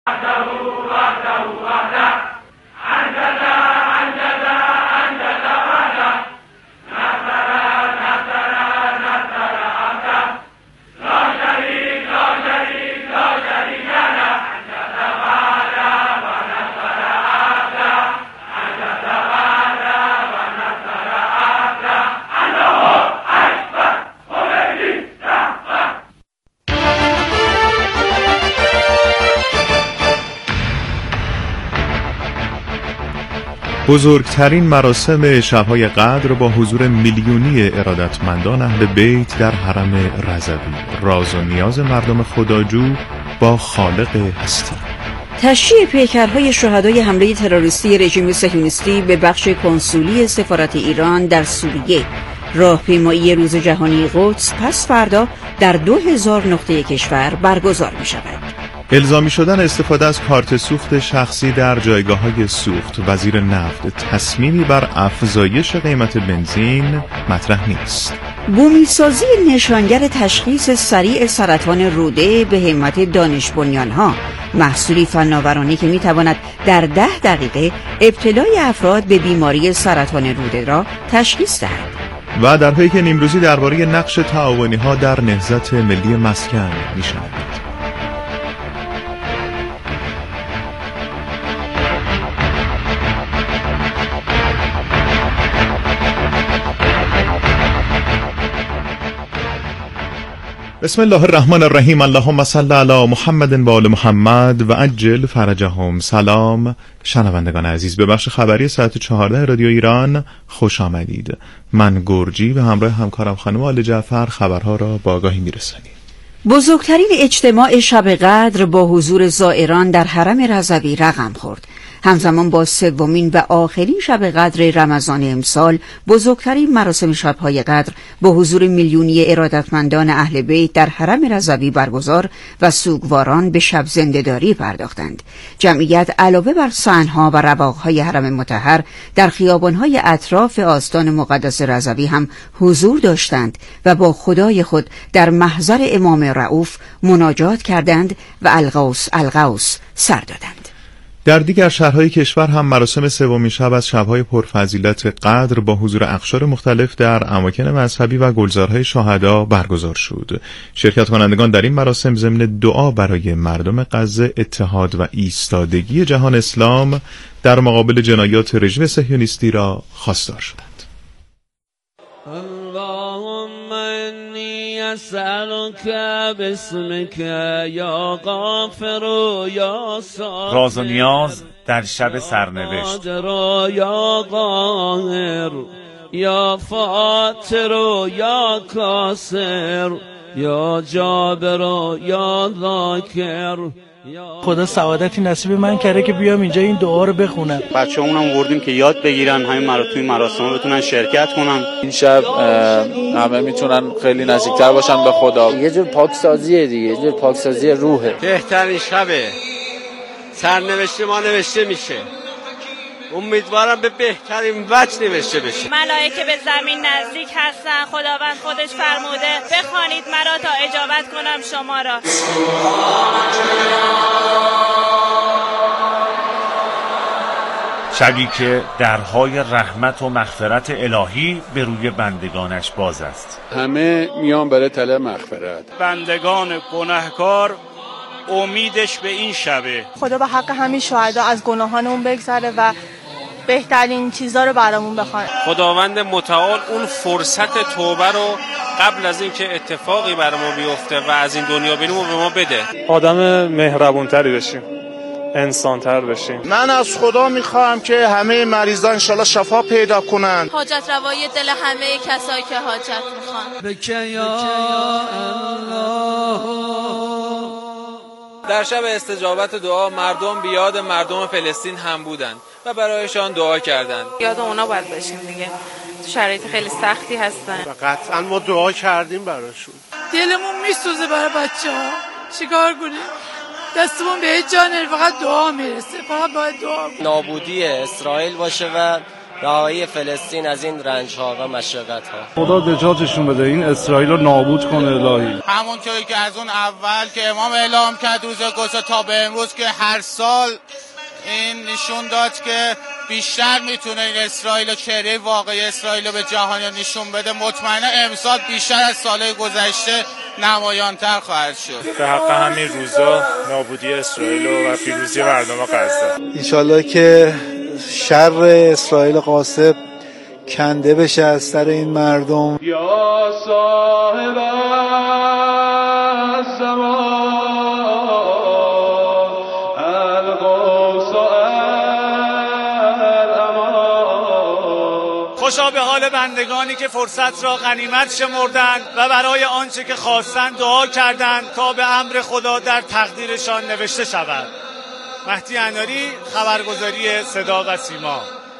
بزرگترین مراسم شب‌های قدر با حضور میلیونی ارادتمندان اهل بیت در حرم رضوی، راز و نیاز مردم خداجو با خالق هستی. تشییع پیکرهای شهدای حمله تروریستی رژیم صهیونیستی به بخش کنسولی سفارت ایران در سوریه، راهپیمایی روز جهانی قدس پس فردا در 2000 نقطه کشور برگزار می شود. الزامی شدن استفاده از کارت سوخت شخصی در جایگاه‌های سوخت. وزیر نفت تصمیمی بر افزایش قیمت بنزین مطرح نیست. بومی‌سازی نشانگر تشخیص سریع سرطان روده به همت دانش بنیان‌ها، محصولی فناورانه که می‌تواند در 10 دقیقه ابتلای افراد به بیماری سرطان روده را تشخیص دهد. و در پیک نیمروزی درباره نقش تعاونی‌ها در نهضت ملی مسکن می‌شنوید. بسم الله الرحمن الرحیم. اللهم صل علی محمد و آل محمد و عجل فرجهم. سلام شنوندگان عزیز، به بخش خبری ساعت 14 رادیو ایران خوش آمدید. من گرجی و همراه همکارم خانم آل جعفر خبرها را با آگاهی میرسانیم. بزرگترین اجتماع شب قدر با حضور زائران در حرم رضوی رقم خورد. همزمان با سومین و آخرین شب قدر رمضان امسال، بزرگترین مراسم شب‌های قدر با حضور میلیونی ارادتمندان اهل بیت در حرم رضوی برگزار و سوگواران به شب زنده‌داری پرداختند. جمعیت علاوه بر صحن‌ها و رواق‌های حرم مطهر در خیابان‌های اطراف آستان مقدس رضوی هم حضور داشتند و با خدای خود در محضر امام رؤوف مناجات کردند و الغوث الغوث سر دادند. در دیگر شهرهای کشور هم مراسم سومین شب از شب‌های پرفضیلت قدر با حضور اقشار مختلف در اماکن مذهبی و گلزارهای شهدا برگزار شد. شرکت کنندگان در این مراسم ضمن دعا برای مردم غزه اتحاد و ایستادگی جهان اسلام در مقابل جنایات رژیم صهیونیستی را خواستار شدند. راز و نیاز در شب سرنوشت. یا قاهر یا فاتر یا کاسر یا جابر یا ذاکر. خدا سعادتی نصیب من کرده که بیام اینجا این دعا رو بخونم. بچه‌مونم آوردیم که یاد بگیرن، همین توی مراسم بتونن شرکت کنن. این شب همه میتونن خیلی نزدیکتر باشن به خدا. یه جور پاکسازیه دیگه، یه جور پاکسازی روحه. بهترین شبه، سرنوشت ما نوشته میشه. امیدوارم به بهترین وجه نوشته بشه. ملائکه به زمین نزدیک هستن. خداوند خودش فرموده بخوانید مرا تا اجابت کنم شما را. شبی که درهای رحمت و مغفرت الهی به روی بندگانش باز است. همه میان برای طلب مغفرت. بندگان گناهکار امیدش به این شبه. خدا به حق همین شهدا از گناهانمون بگذره و بهترین چیزا رو برامون بخواد. خداوند متعال اون فرصت توبه رو قبل از اینکه اتفاقی برامون بیفته و از این دنیا بریم و به ما بده. آدم مهربونتری بشیم، انسانتر بشیم. من از خدا میخوام که همه مریضان انشالله شفا پیدا کنن. حاجت روایی دل همه کسایی که حاجت میخوان. بک یا الله. در شب استجابت دعا مردم بیاد مردم فلسطین هم بودند و برایشان دعا کردند. یاد اونا باید باشیم دیگه، شرایط خیلی سختی هستن و قطعا ما دعا کردیم براشون. دلمون میسوزه برای بچه‌ها. چیکار کنیم؟ دستمون به هیچ جا نمیره، فقط دعا میرسه، فقط باید دعا کنیم. نابودی اسرائیل باشه و رهایی فلسطین از این رنج‌ها و مشقت‌ها. خدا نجاتشون بده، این اسرائیل رو نابود کنه الهی. همونطوری که از اون اول که امام اعلام کرد روز قدس تا به امروز که هر سال این نشون داد که بیشتر میتونه این اسرائیل و چهره واقعی اسرائیل رو به جهان نشون بده. مطمئنا امسال بیشتر از سالهای گذشته نمایانتر خواهد شد. به حق همین روزا نابودی اسرائیل و پیروزی مردم غزه. انشالله که شر اسرائیل قاصد کنده بشه از سر این مردم. یا صاحب الزمان خوشا به حال بندگانی که فرصت را غنیمت شمردند و برای آنچه که خواستند دعا کردند تا به امر خدا در تقدیرشان نوشته شود. مهدی اناری، خبرگزاری صدا و سیما.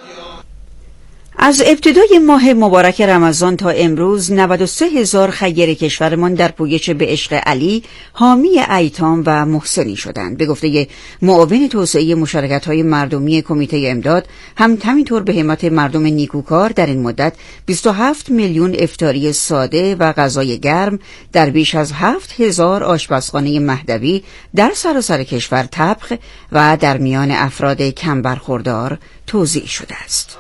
از ابتدای ماه مبارک رمضان تا امروز 93,000 خیر کشورمان در پویش به عشق علی حامی ایتام و محسنی شدند. به گفته معاون توسعه مشارکت‌های مردمی کمیته امداد، همینطور به همت مردم نیکوکار در این مدت 27 میلیون افطاری ساده و غذای گرم در بیش از 7,000 آشپزخانه مهدوی در سراسر کشور طبخ و در میان افراد کم برخوردار توزیع شده است.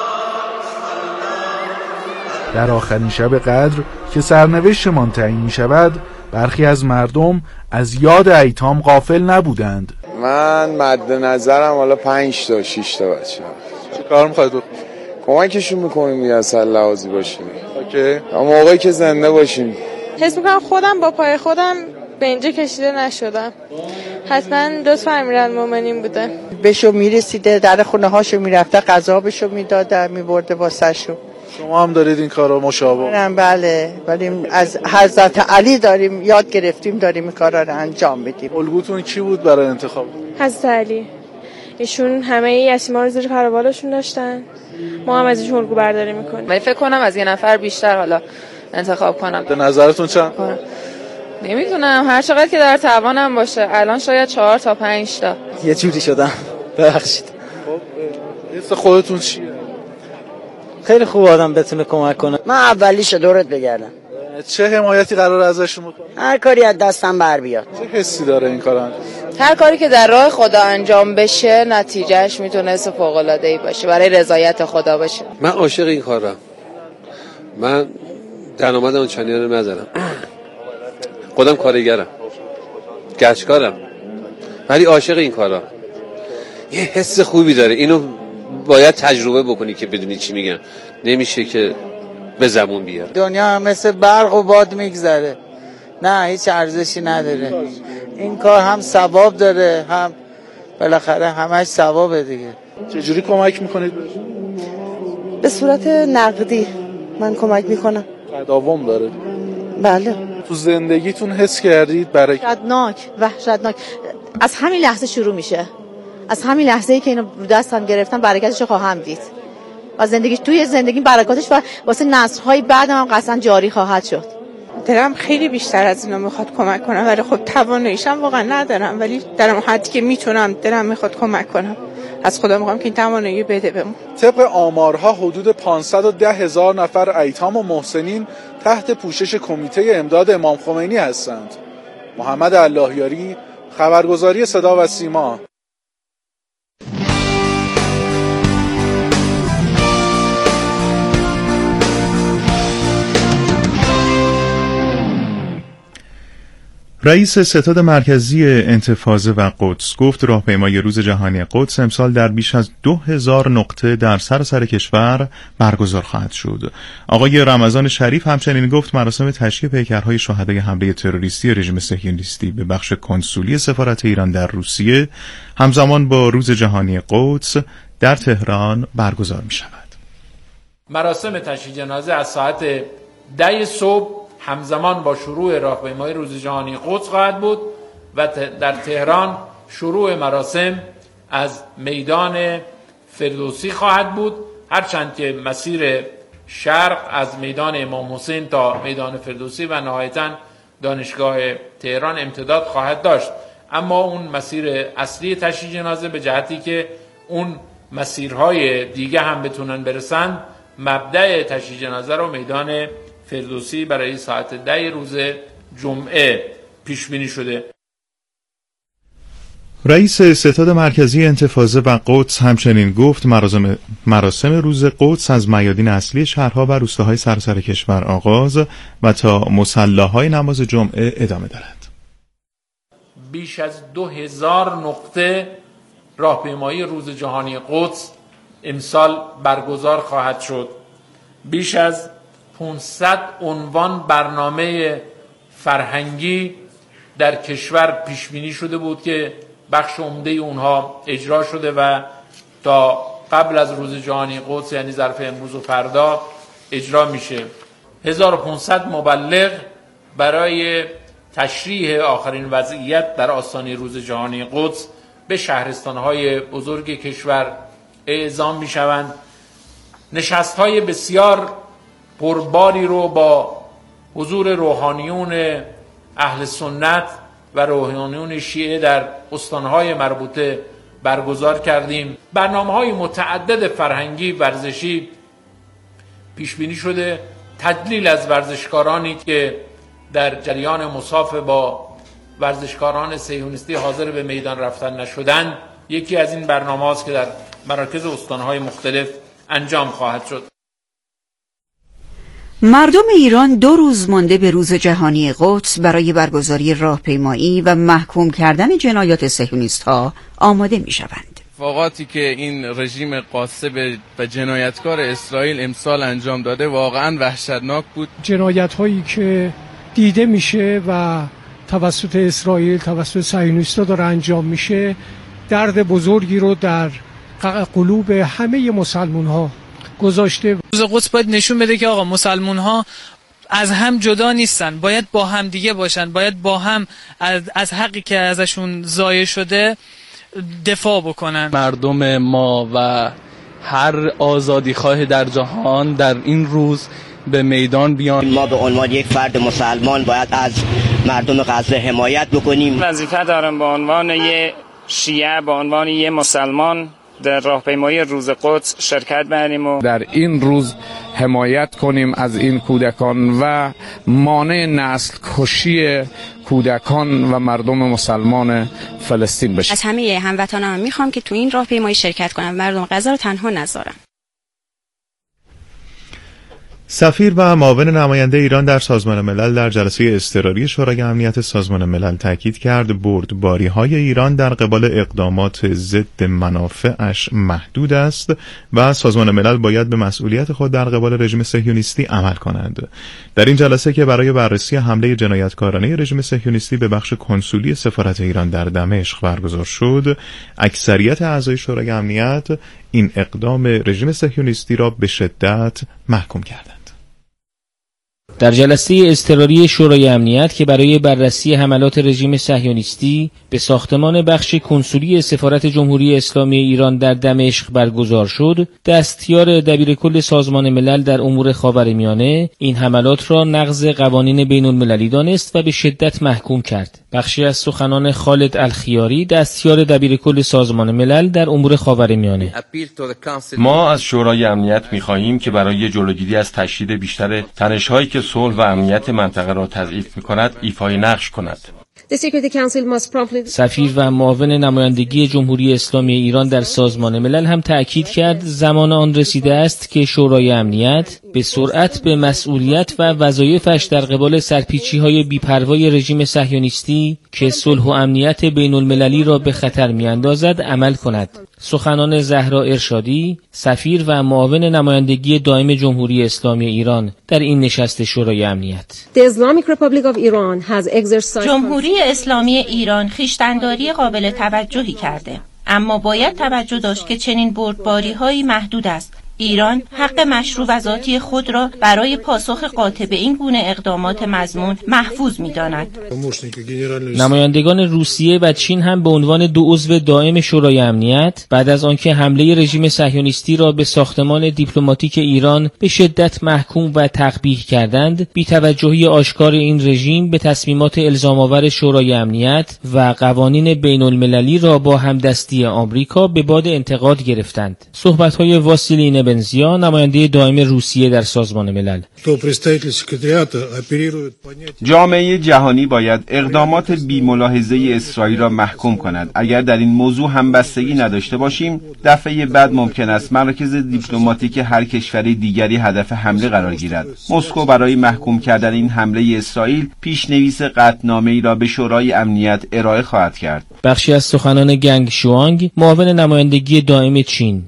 در آخرین شب قدر که سرنوشتمان تعیین می شود، برخی از مردم از یاد ایتام غافل نبودند. من مد نظرم حالا 5 تا 6 تا بچه. چه کار می‌خواید بکنید؟ کمکشون می‌کنیم دیگه، اصلا لحاظی باشیم. اوکی. موقعی که زنده باشیم. حس می‌کنم خودم با پای خودم به اینجا کشیده نشدم. حتما دوست امیرالمومنین بوده. بهشو میرسیده، در خونه هاشو میرفته، غذا بهشو میداده، میبرده واسهشو. شما هم دارید این کارا مشابه؟ بله، ولی از حضرت علی داریم یاد گرفتیم، داریم این کارا رو انجام بدیم. الگوتون کی بود برای انتخاب؟ حضرت علی. ایشون همه یتیما رو زیر پروبالشون داشتن. ما هم از ایشون الگو برداری میکنیم. ولی فکر کنم از یه نفر بیشتر حالا انتخاب کنم. به نظرتون چند؟ نمیدونم، هر چقدر که در توانم باشه. الان شاید 4 تا 5 تا. یه جوری شدم. ببخشید. خب حس خودتون چیه؟ خیلی خوب آدم بتونه کمک کنه. من اولیش دورت بگردم. چه حمایتی قرار ازشون بکنه؟ هر کاری از دستم بر بیاد. چه حسی داره این کار انجام؟ هر کاری که در راه خدا انجام بشه نتیجهش میتونه فوق العاده ای باشه، برای رضایت خدا باشه. من عاشق این کارم. من درآمد اون چنانی رو ندارم. خودم کارگرم. گچکارم. ولی عاشق این کارم. یه حس خوبی داره. اینو باید تجربه بکنی که بدونی چی میگم. نمیشه که به زبون بیار. دنیا هم مثل برق و باد میگذره، نه هیچ ارزشی نداره. این کار هم ثواب داره، هم بالاخره همش ثوابه دیگه. چجوری کمک میکنید؟ به صورت نقدی من کمک میکنم. تداوم داره؟ بله. تو زندگیتون حس کردید برای وحشتناک از همین لحظه شروع میشه. از همین لحظه‌ای که اینو رو دستم گرفتم برکتش رو خواهم دید و توی زندگی برکاتش و واسه نسل‌های بعدم هم قطعاً جاری خواهد شد. دلم خیلی بیشتر از اینا میخواد کمک کنم، ولی خب تواناییشم واقعا ندارم، ولی در اون حدی که میتونم دلم میخواد کمک کنم. از خدا میخوام که این توانایی بده بهمون. طبق آمارها حدود 510,000 نفر ایتام و محسنین تحت پوشش کمیته امداد امام خمینی هستند. محمد اللهیاری، خبرگزاری صدا و سیما. رئیس ستاد مرکزی انتفاضه و قدس گفت راهپیمایی روز جهانی قدس امسال در بیش از 2000 نقطه در سراسر کشور برگزار خواهد شد. آقای رمضان شریف همچنین گفت مراسم تشییع پیکرهای شهدای حمله تروریستی رژیم صهیونیستی به بخش کنسولی سفارت ایران در روسیه همزمان با روز جهانی قدس در تهران برگزار می شود. مراسم تشییع جنازه از ساعت 10 صبح همزمان با شروع راهپیمایی روز جهانی قدس خواهد بود و در تهران شروع مراسم از میدان فردوسی خواهد بود، هرچند که مسیر شرق از میدان امام حسین تا میدان فردوسی و نهایتاً دانشگاه تهران امتداد خواهد داشت، اما اون مسیر اصلی تشییع جنازه به جهتی که اون مسیرهای دیگه هم بتونن برسن، مبدأ تشییع جنازه رو میدان فردوسی برای ساعت 10 روز جمعه پیش بینی شده. رئیس ستاد مرکزی انتفاضه و قدس همچنین گفت مراسم روز قدس از میادین اصلی شهرها و روستاهای سراسر کشور آغاز و تا مصلاهای نماز جمعه ادامه دارد. بیش از 2000 نقطه راهپیمایی روز جهانی قدس امسال برگزار خواهد شد. بیش از 500 عنوان برنامه فرهنگی در کشور پیش بینی شده بود که بخش عمده اونها اجرا شده و تا قبل از روز جهانی قدس یعنی ظرف امروز و فردا اجرا میشه. 1500 مبلغ برای تشریح آخرین وضعیت در آستانه روز جهانی قدس به شهرستان‌های بزرگ کشور اعزام میشوند. نشست‌های بسیار پرباری رو با حضور روحانیون اهل سنت و روحانیون شیعه در استان‌های مربوطه برگزار کردیم. برنامه‌های متعدد فرهنگی ورزشی پیش بینی شده. تدلیل از ورزشکارانی که در جریان مصاف با ورزشکاران صهیونیستی حاضر به میدان رفتن نشدند یکی از این برنامه‌هاست که در مراکز استان‌های مختلف انجام خواهد شد. مردم ایران 2 روز مانده به روز جهانی قدس برای برگزاری راهپیمایی و محکوم کردن جنایات صهیونیست‌ها آماده می‌شوند. اتفاقاتی که این رژیم غاصب و جنایتکار اسرائیل امسال انجام داده واقعاً وحشتناک بود. جنایت‌هایی که دیده میشه و توسط اسرائیل توسط صهیونیست‌ها داره انجام میشه درد بزرگی رو در قلوب همه مسلمان‌ها گذاشته. روز قدس باید نشون بده که آقا مسلمان‌ها از هم جدا نیستن، باید با هم دیگه باشن، باید با هم از حقی که ازشون ضایع شده دفاع بکنن. مردم ما و هر آزادیخواه در جهان در این روز به میدان بیان. ما به عنوان یک فرد مسلمان باید از مردم غزه حمایت بکنیم. وظیفه دارم به عنوان یک شیعه، به عنوان یک مسلمان در راهپیمایی روز قدس شرکت بکنیم و در این روز حمایت کنیم از این کودکان و مانع نسل کشی کودکان و مردم مسلمان فلسطین بشیم. از همه هموطنان میخوام که تو این راهپیمایی شرکت کنم و مردم غزه رو تنها نذارم. سفیر و معاون نماینده ایران در سازمان ملل در جلسه اضطراری شورای امنیت سازمان ملل تاکید کرد بردباری‌های ایران در قبال اقدامات ضد منافعش محدود است و سازمان ملل باید به مسئولیت خود در قبال رژیم صهیونیستی عمل کند. در این جلسه که برای بررسی حمله جنایتکارانه رژیم صهیونیستی به بخش کنسولی سفارت ایران در دمشق برگزار شد، اکثریت اعضای شورای امنیت این اقدام رژیم صهیونیستی را به شدت محکوم کردند. در جلسه اضطراری شورای امنیت که برای بررسی حملات رژیم صهیونیستی به ساختمان بخش کنسولی سفارت جمهوری اسلامی ایران در دمشق برگزار شد، دستیار دبیرکل سازمان ملل در امور خاورمیانه این حملات را نقض قوانین بین المللی دانست و به شدت محکوم کرد. بخشی از سخنان خالد الخیاری، دستیار دبیرکل سازمان ملل در امور خاورمیانه: ما از شورای امنیت می‌خواهیم که برای جلوگیری از تشدید بیشتر تنش‌هایی که صلح و امنیت منطقه را تضعیف می‌کند ایفای نقش کند. سفیر و معاون نمایندگی جمهوری اسلامی ایران در سازمان ملل هم تأکید کرد زمان آن رسیده است که شورای امنیت به سرعت به مسئولیت و وظایفش در قبال سرپیچی‌های بی‌پروای رژیم صهیونیستی که صلح و امنیت بین المللی را به خطر می‌اندازد عمل کند. سخنان زهرا ارشادی، سفیر و معاون نمایندگی دائم جمهوری اسلامی ایران در این نشست شورای امنیت: جمهوری اسلامی ایران خویشتن‌داری قابل توجهی کرده، اما باید توجه داشت که چنین بردباری‌هایی محدود است ایران حق مشروع و ذاتی خود را برای پاسخ قاطع به این گونه اقدامات مذموم محفوظ می‌داند. نمایندگان روسیه و چین هم به عنوان 2 عضو دائم شورای امنیت بعد از آنکه حمله رژیم صهیونیستی را به ساختمان دیپلماتیک ایران به شدت محکوم و تقبیح کردند، بی‌توجهی آشکار این رژیم به تصمیمات الزام‌آور شورای امنیت و قوانین بین‌المللی را با همدستی آمریکا به باد انتقاد گرفتند. صحبت‌های واسیلی نبنزیا، نماینده دائم روسیه در سازمان ملل: جامعه جهانی باید اقدامات بی‌ملاحظه اسرائیل را محکوم کند. اگر در این موضوع همبستگی نداشته باشیم، دفعه بعد ممکن است مراکز دیپلماتیک هر کشور دیگری هدف حمله قرار گیرد. مسکو برای محکوم کردن این حمله اسرائیل پیشنویس قطعنامه‌ای را به شورای امنیت ارائه خواهد کرد. بخشی از سخنان گنگ شوانگ، معاون نمایندگی دائم چین: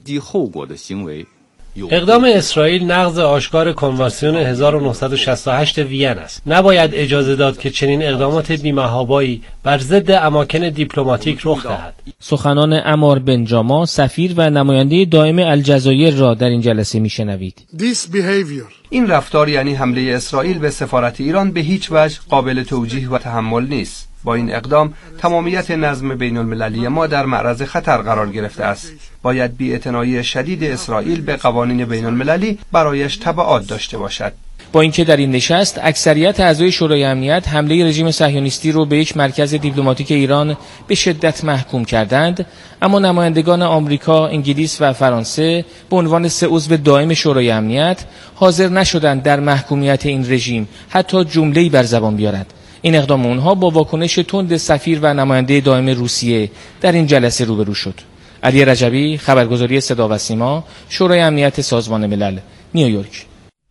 اقدام اسرائیل نقض آشکار کنوانسیون 1968 وین است. نباید اجازه داد که چنین اقدامات بی‌محابایی بر ضد اماکن دیپلماتیک رخ دهد. سخنان عمار بن جاما، سفیر و نماینده دائم الجزایر را در این جلسه میشنوید. این رفتار یعنی حمله اسرائیل به سفارت ایران به هیچ وجه قابل توجیه و تحمل نیست. با این اقدام تمامیت نظم بین المللی ما در معرض خطر قرار گرفته است. باید بی‌اعتنایی شدید اسرائیل به قوانین بین المللی برایش تبعات داشته باشد. با اینکه در این نشست اکثریت اعضای شورای امنیت حمله رژیم صهیونیستی را به یک مرکز دیپلماتیک ایران به شدت محکوم کردند، اما نمایندگان آمریکا، انگلیس و فرانسه به عنوان 3 عضو دائم شورای امنیت حاضر نشدند در محکومیت این رژیم حتی جمله‌ای بر زبان بیارند. این اقدام اونها با واکنش تند سفیر و نماینده دائم روسیه در این جلسه روبرو شد. علی رجبی، خبرگزاری صدا و سیما، شورای امنیت سازمان ملل، نیویورک.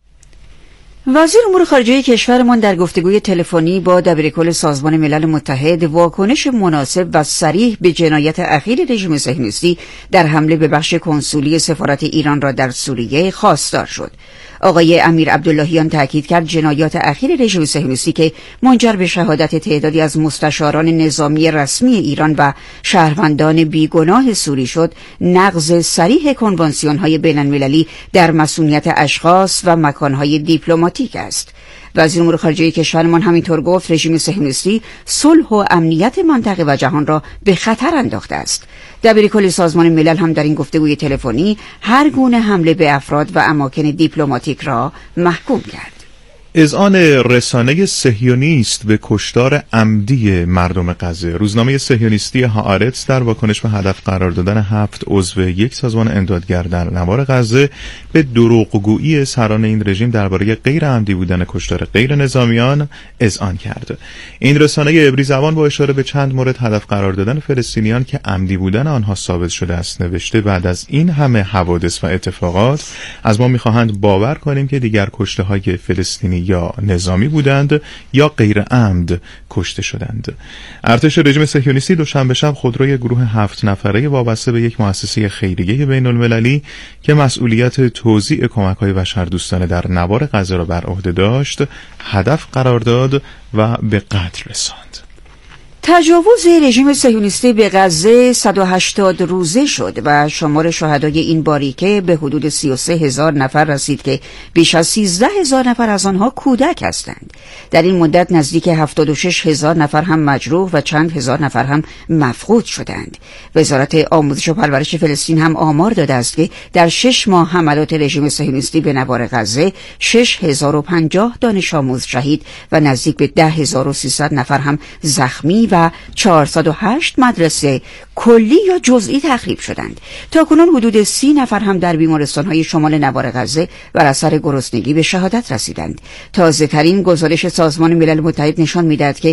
وزیر امور خارجه کشورمان در گفتگوی تلفنی با دبیرکل سازمان ملل متحد واکنش مناسب و صریح به جنایت اخیر رژیم صهیونیستی در حمله به بخش کنسولی سفارت ایران را در سوریه خواستار شد. آقای امیر عبداللهیان تاکید کرد جنایات اخیر رژیم صهیونیستی که منجر به شهادت تعدادی از مستشاران نظامی رسمی ایران و شهروندان بیگناه سوری شد، نقض صریح کنوانسیون‌های بین‌المللی در مسئولیت اشخاص و مکان‌های دیپلماتیک است. وزیر امور خارجه کشورمان همینطور گفت رژیم صهیونیستی صلح و امنیت منطقه و جهان را به خطر انداخته است. دبیرکل سازمان ملل هم در این گفتگوی تلفنی هر گونه حمله به افراد و اماکن دیپلماتیک را محکوم کرد. اذعان رسانه صهیونیست به کشتار عمدی مردم غزه. روزنامه صهیونیستی هآرتس در واکنش به هدف قرار دادن 7 عضو یک سازمان امدادگر در نوار غزه به دروغگویی سران این رژیم درباره غیر عمدی بودن کشتار غیر نظامیان اذعان کرد. این رسانه عبری زبان با اشاره به چند مورد هدف قرار دادن فلسطینیان که عمدی بودن آنها ثابت شده است نوشته بعد از این همه حوادث و اتفاقات از ما می‌خواهند باور کنیم که دیگر کشته‌های فلسطینی یا نظامی بودند یا غیر عمد کشته شدند. ارتش رژیم صهیونیستی دوشنبه شب خودروی گروه 7 نفره وابسته به یک مؤسسه خیریه بین المللی که مسئولیت توزیع کمک‌های بشردوستانه در نوار غزه را بر عهده داشت هدف قرار داد و به قتل رساند. تجاوز رژیم صهیونیستی به غزه 180 روزه شد و شمار شهدای این باریکه به حدود 33,000 نفر رسید که بیش از 13,000 نفر از آنها کودک هستند. در این مدت نزدیک 76,000 نفر هم مجروح و چند هزار نفر هم مفقود شدند. وزارت آموزش و پرورش فلسطین هم آمار داده است که در 6 ماه حملات رژیم صهیونیستی به نوار غزه 6050 دانش آموز شهید و نزدیک به 10,300 نفر هم زخمی و 408 مدرسه کلی یا جزئی تخریب شدند. تاکنون حدود 30 نفر هم در بیمارستان‌های شمال نوار غزه بر اثر گرسنگی به شهادت رسیدند. تازه‌ترین گزارش سازمان ملل متحد نشان می‌دهد که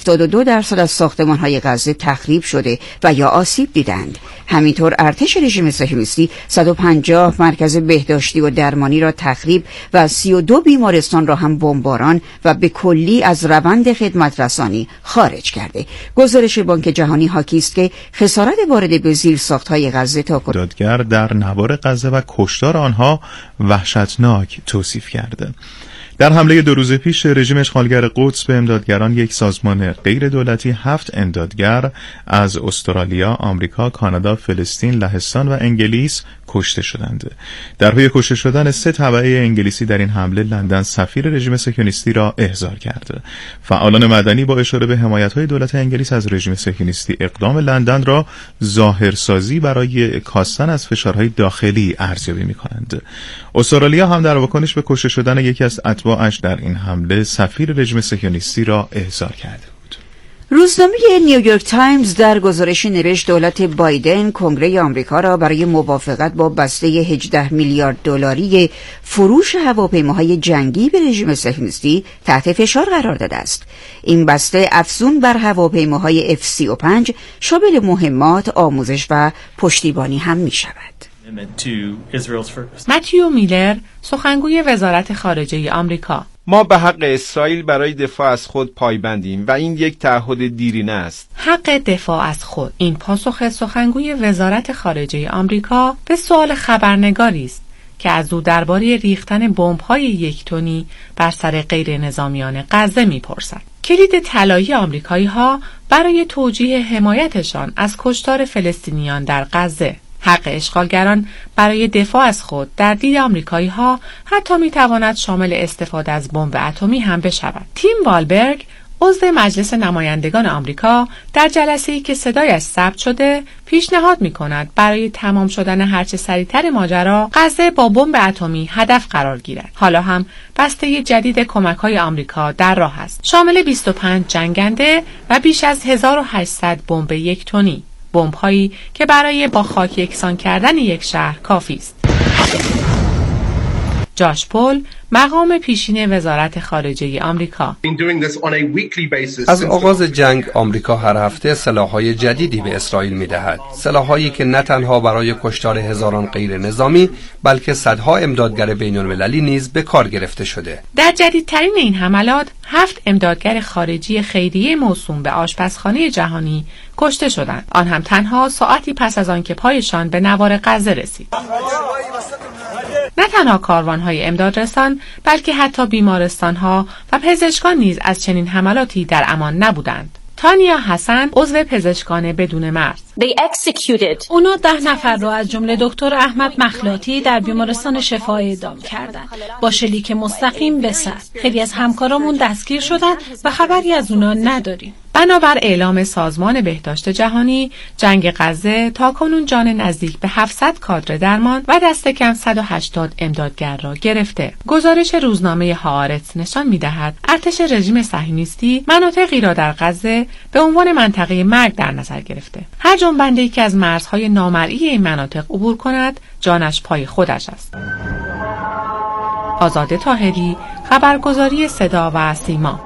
72% از ساختمان‌های غزه تخریب شده و یا آسیب دیدند. همینطور ارتش رژیم صهیونیستی 150 مرکز بهداشتی و درمانی را تخریب و 32 بیمارستان را هم بمباران و به کلی از روند خدمت رسانی خارج کرده. گزارش بانک جهانی حاکی است که خسارت وارد به زیرساخت‌های غزه تا دادگر در نوار غزه و کشتار آنها وحشتناک توصیف کرده. در حمله 2 روز پیش رژیم اشغالگر قدس به امدادگران، یک سازمان غیر دولتی 7 امدادگر از استرالیا، آمریکا، کانادا، فلسطین، لهستان و انگلیس کشته شدند. در پی کشته شدن 3 تبعه انگلیسی در این حمله، لندن سفیر رژیم صهیونیستی را احضار کرد. فعالان مدنی با اشاره به حمایت‌های دولت انگلیس از رژیم صهیونیستی اقدام لندن را ظاهرسازی برای کاستن از فشارهای داخلی ارزیابی می‌کنند. استرالیا هم در واکنش به کشته شدن یکی از اتباعش در این حمله سفیر رژیم صهیونیستی را احضار کرده بود. روزنامه نیویورک تایمز در گزارشی نوشت دولت بایدن کنگره آمریکا را برای موافقت با بسته 18 میلیارد دلاری فروش هواپیماهای جنگی به رژیم صهیونیستی تحت فشار قرار داده است. این بسته افزون بر هواپیماهای F-35 شامل مهمات، آموزش و پشتیبانی هم می شود. متیو میلر، سخنگوی وزارت خارجه آمریکا: ما به حق اسرائیل برای دفاع از خود پایبندیم و این یک تعهد دیرینه است. حق دفاع از خود، این پاسخ سخنگوی وزارت خارجه آمریکا به سوال خبرنگاری است که از او درباره ریختن بمب‌های 1 تنی بر سر غیر نظامیان غزه می‌پرسد. کلید طلایی آمریکایی‌ها برای توجیه حمایتشان از کشتار فلسطینیان در غزه. حق اشغالگران برای دفاع از خود در دید آمریکایی‌ها حتی می‌تواند شامل استفاده از بمب اتمی هم بشود. تیم والبرگ، عضو مجلس نمایندگان آمریکا، در جلسه‌ای که صدایش ثبت شده پیشنهاد می‌کند برای تمام شدن هرچه سریعتر ماجرا غزه با بمب اتمی هدف قرار گیرد. حالا هم بسته جدید کمک‌های آمریکا در راه است، شامل 25 جنگنده و بیش از 1800 بمب 1 تنی. بمب‌هایی که برای با خاک یکسان کردن یک شهر کافی است. جاش پول، مقام پیشین وزارت خارجه آمریکا: از آغاز جنگ آمریکا هر هفته سلاح‌های جدیدی به اسرائیل می‌دهد. سلاح‌هایی که نه تنها برای کشتار هزاران غیر نظامی بلکه صدها امدادگر بین‌المللی نیز به کار گرفته شده. در جدیدترین این حملات 7 امدادگر خارجی خیریه موسوم به آشپزخانه جهانی کشته شدند. آن هم تنها ساعتی پس از آن که پایشان به نوار غزه رسید. نه تنها کاروان‌های امدادرسان بلکه حتی بیمارستان‌ها و پزشکان نیز از چنین حملاتی در امان نبودند. تانیا حسن، عضو پزشکان بدون مرز: اونا 10 نفر را از جمله دکتر احمد مخلاطی در بیمارستان شفا اعدام کردند با شلیک مستقیم به سر. خیلی از همکارامون دستگیر شدند و خبری از اونا نداریم. بنابر اعلام سازمان بهداشت جهانی، جنگ غزه تاکنون جان نزدیک به 700 کادر درمان و دست کم 180 امدادگر را گرفته. گزارش روزنامه هآرتس نشان می‌دهد ارتش رژیم صهیونیستی مناطقی را در غزه به عنوان منطقه مرگ در نظر گرفته. هر جنبنده‌ای که از مرزهای نامرئی این مناطق عبور کند، جانش پای خودش است. آزاده طاهری، خبرگزاری صدا و سیما.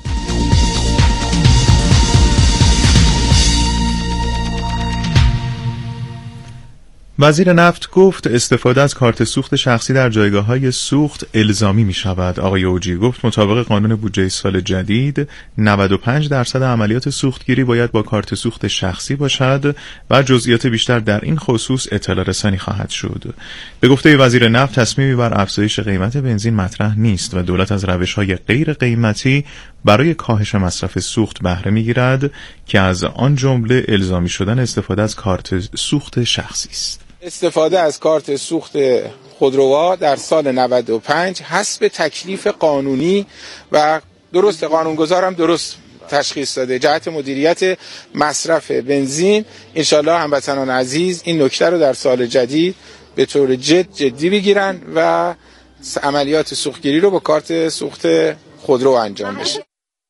وزیر نفت گفت استفاده از کارت سوخت شخصی در جایگاه‌های سوخت الزامی می‌شود. آقای اوجی گفت مطابق قانون بودجه سال جدید 95% عملیات سوختگیری باید با کارت سوخت شخصی باشد و جزئیات بیشتر در این خصوص اطلاع رسانی خواهد شد. به گفته وزیر نفت تصمیمی بر افزایش قیمت بنزین مطرح نیست و دولت از روش‌های غیر قیمتی برای کاهش مصرف سوخت بهره می‌گیرد که از آن جمله الزامی شدن استفاده از کارت سوخت شخصی است. استفاده از کارت سوخت خودروها در سال 95 حسب تکلیف قانونی و درست قانونگذار هم درست تشخیص داده جهت مدیریت مصرف بنزین. انشالله هموطنان عزیز این نکته رو در سال جدید به طور جدی بگیرن و عملیات سوختگیری رو با کارت سوخت خودرو انجام بشه.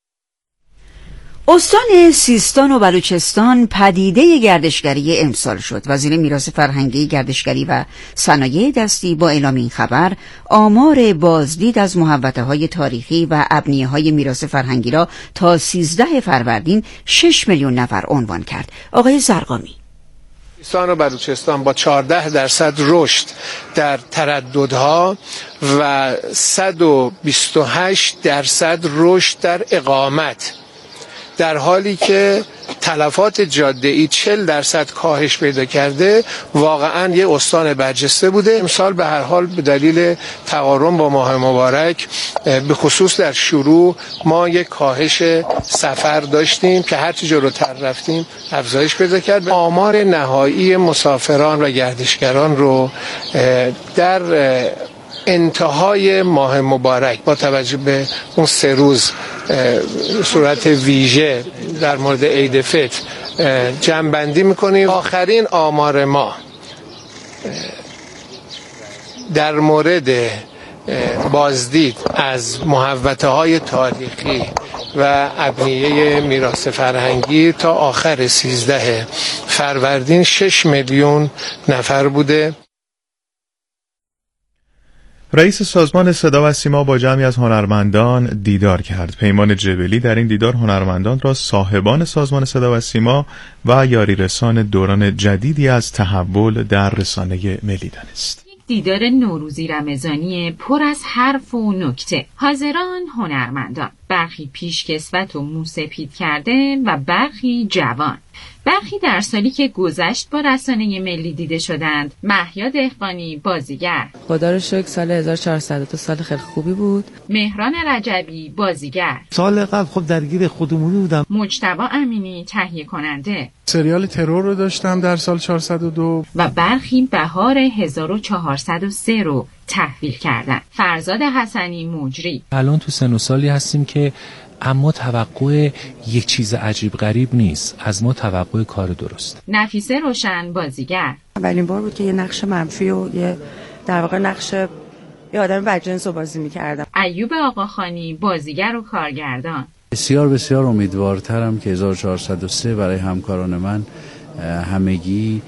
استان سیستان و بلوچستان پدیده گردشگری امسال شد. وزیر میراث فرهنگی، گردشگری و صنایع دستی با اعلام این خبر آمار بازدید از محوطه‌های تاریخی و ابنیه‌های میراث فرهنگی را تا 13 فروردین 6 میلیون نفر عنوان کرد. آقای زرقامی: سیستان و بلوچستان با 14% رشد در ترددها و 128% رشد در اقامت در حالی که تلفات جاده‌ای 40% کاهش پیدا کرده، واقعا یه استان برجسته بوده. امسال به هر حال به دلیل تقارن با ماه مبارک به خصوص در شروع ما یک کاهش سفر داشتیم که هرچی جلوتر رفتیم افزایش پیدا کرد. آمار نهایی مسافران و گردشگران رو در انتهای ماه مبارک با توجه به اون 3 روز صورت ویژه در مورد عید فطر جمع‌بندی می‌کنیم. آخرین آمار ما در مورد بازدید از محوطه‌های تاریخی و ابنیه میراث فرهنگی تا آخر 13 فروردین 6 میلیون نفر بوده. رئیس سازمان صدا و سیما با جمعی از هنرمندان دیدار کرد. پیمان جبلی در این دیدار هنرمندان را صاحبان سازمان صدا و سیما و یاریرسان دوران جدیدی از تحول در رسانه ملی دانست. دیدار نوروزی رمضانی پر از حرف و نکته. حاضران هنرمندان، برخی پیشکسوت و موسپید کرده و برخی جوان. برخی در سالی که گذشت با رسانه ملی دیده شدند. مهیا دهقانی بازیگر. خدا رو شکر سال 1402 سال خیلی خوبی بود. مهران رجبی بازیگر. سال قبل خب درگیر خودمونی بودم. مجتبی امینی تهیه کننده. سریال ترور رو داشتم در سال 402 و برخی بهار 1403 رو تحویل کردن. فرزاد حسنی مجری. الان تو سن و سالی هستیم که اما توقع یک چیز عجیب غریب نیست، از ما توقع کار درست. نفیسه روشن بازیگر. اولین بار بود که یه نقش منفی و یه در واقع نقش یه آدم بدجنس رو بازی می‌کردم. ایوب آقاخانی بازیگر و کارگردان. بسیار بسیار امیدوارترم که 1403 برای همکاران من همگی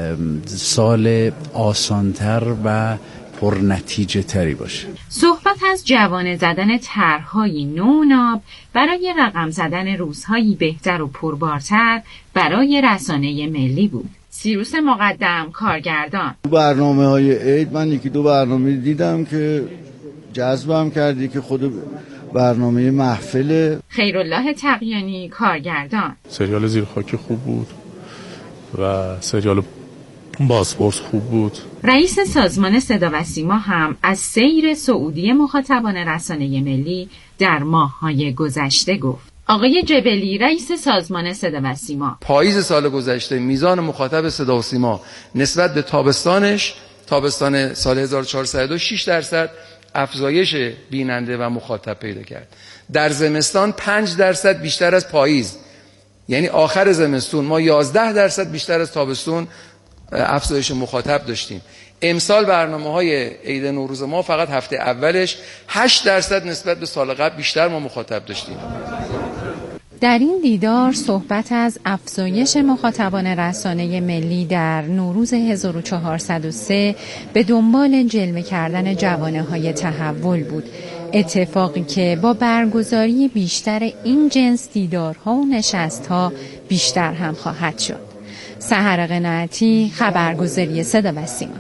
سال آسانتر و پرنتیجه تری باشه. صحبت از جوانه زدن طرح‌های نوناب برای رقم زدن روزهایی بهتر و پربارتر برای رسانه ملی بود. سیروس مقدم کارگردان. برنامه‌های عید من 1-2 برنامه دیدم که جذبم کردی که خود برنامه محفل. خیرالله تقیانی کارگردان. سریال زیرخاک خوب بود و سریال بازپرس خوب بود. رئیس سازمان صدا و سیما هم از سیر سعودی مخاطبان رسانه ملی در ماه‌های گذشته گفت. آقای جبلی رئیس سازمان صدا و سیما. پاییز سال گذشته میزان مخاطب صدا و سیما نسبت به تابستان سال 1402 6% افزایش بیننده و مخاطب پیدا کرد. در زمستان 5% بیشتر از پاییز، یعنی آخر زمستون ما 11% بیشتر از تابستون افزایش مخاطب داشتیم. امسال برنامه‌های عید نوروز ما فقط هفته اولش 8% نسبت به سال قبل بیشتر ما مخاطب داشتیم. در این دیدار صحبت از افزایش مخاطبان رسانه ملی در نوروز 1403 به دنبال جلوه کردن جوانه‌های تحول بود. اتفاقی که با برگزاری بیشتر این جنس دیدارها و نشستها بیشتر هم خواهد شد. سحر قناعتی، خبرگزاری صدا و سیما.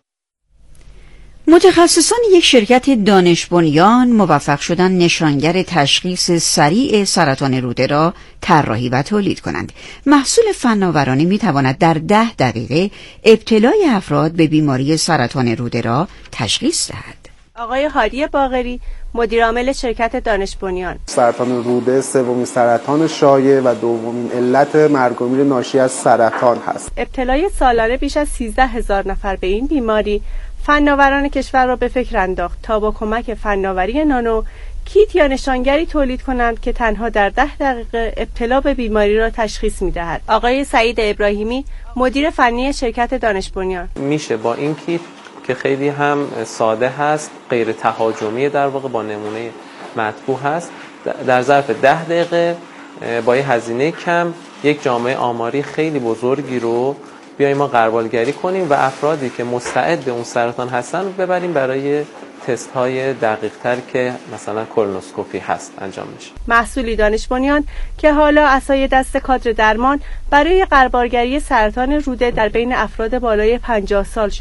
متخصصان یک شرکت دانش بنیان موفق شدن نشانگر تشخیص سریع سرطان روده را طراحی و تولید کنند. محصول فناورانه می تواند در 10 دقیقه ابتلای افراد به بیماری سرطان روده را تشخیص دهد. آقای هادی باقری، مدیر عامل شرکت دانش بنیان. سرطان روده سومین سرطان شایع و دومین علت مرگ و میر ناشی از سرطان هست. ابتلای سالانه بیش از 13,000 نفر به این بیماری فناوران کشور را به فکر انداخت تا با کمک فناوری نانو کیت یا نشانگری تولید کنند که تنها در 10 دقیقه ابتلا به بیماری را تشخیص می‌دهد. آقای سعید ابراهیمی، مدیر فنی شرکت دانش بنیان. میشه با این کیت که خیلی هم ساده هست، غیر تهاجمی در واقع با نمونه مطبوع هست، در ظرف 10 دقیقه با یه هزینه کم یک جامعه آماری خیلی بزرگی رو بیاییم ما غربالگری کنیم و افرادی که مستعد به اون سرطان هستن ببریم برای تست های دقیق تر که مثلا کولونوسکوپی هست انجام میشه. محصولی دانش بنیان که حالا عصای دست کادر درمان برای غربالگری سرطان روده در بین افراد بالای 50 سال شده.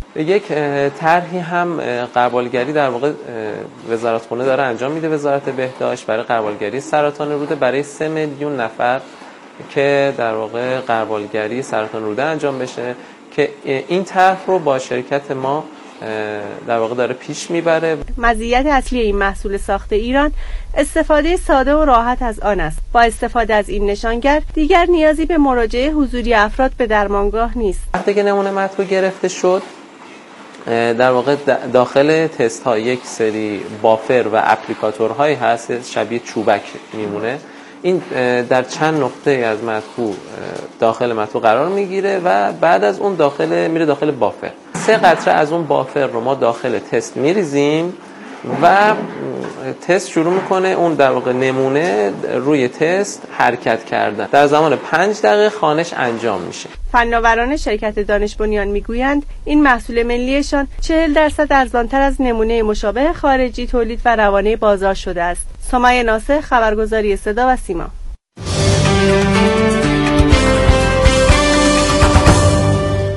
یک طرحی هم غربالگری در واقع وزارتخونه داره انجام میده، وزارت بهداشت، برای غربالگری سرطان روده برای 3 میلیون نفر که در واقع غربالگری سرطان روده انجام بشه که این طرح رو با شرکت ما در واقع داره پیش میبره. مزیت اصلی این محصول ساخت ایران استفاده ساده و راحت از آن است. با استفاده از این نشانگر دیگر نیازی به مراجعه حضوری افراد به درمانگاه نیست. وقتی که نمونه مطبوع گرفته شد در واقع داخل تست ها یک سری بافر و اپلیکاتورهایی هست شبیه چوبک میمونه. این در چند نقطه از مطبوع داخل مطبوع قرار میگیره و بعد از اون میره داخل بافر. 3 قطره از اون بافر رو ما داخل تست میریزیم و تست شروع میکنه اون در واقع نمونه روی تست حرکت کردن. در زمان 5 دقیقه خوانش انجام میشه. فناوران شرکت دانش بنیان میگویند این محصول ملیشان 40% ارزانتر از نمونه مشابه خارجی تولید و روانه بازار شده است. سمیه ناصح، خبرگزاری صدا و سیما.